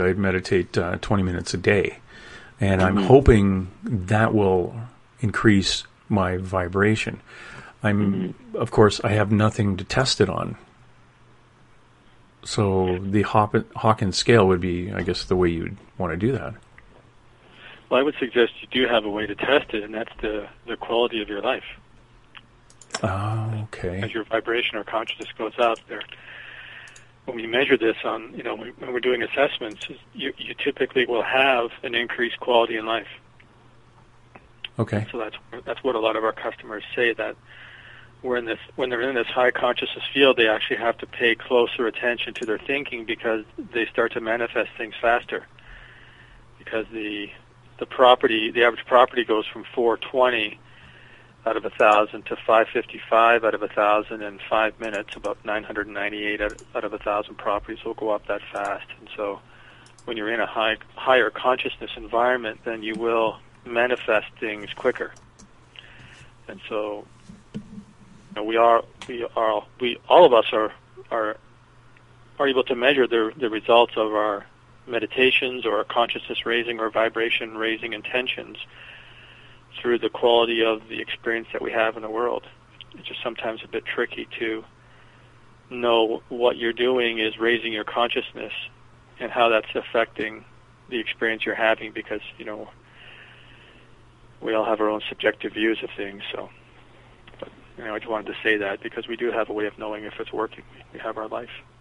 I meditate 20 minutes a day, and I'm Mm-hmm. hoping that will increase my vibration. Of course, I have nothing to test it on. So the Hawkins scale would be, I guess, the way you'd want to do that. Well, I would suggest you do have a way to test it, and that's the quality of your life. Oh, okay. As your vibration or consciousness goes out there. When we measure this on, when we're doing assessments, you typically will have an increased quality in life. Okay. So that's what a lot of our customers say, that when they're in this high consciousness field, they actually have to pay closer attention to their thinking because they start to manifest things faster. Because the average property goes from 420 out of 1,000 to 555 out of 1,000 in 5 minutes. About 998 out of 1,000 properties will go up that fast. And so when you're in a higher consciousness environment, then you will manifest things quicker. And so all of us are able to measure the results of our meditations or our consciousness raising or vibration raising intentions through the quality of the experience that we have in the world. It's just sometimes a bit tricky to know what you're doing is raising your consciousness and how that's affecting the experience you're having, because we all have our own subjective views of things. So, but I just wanted to say that because we do have a way of knowing if it's working. We have our life.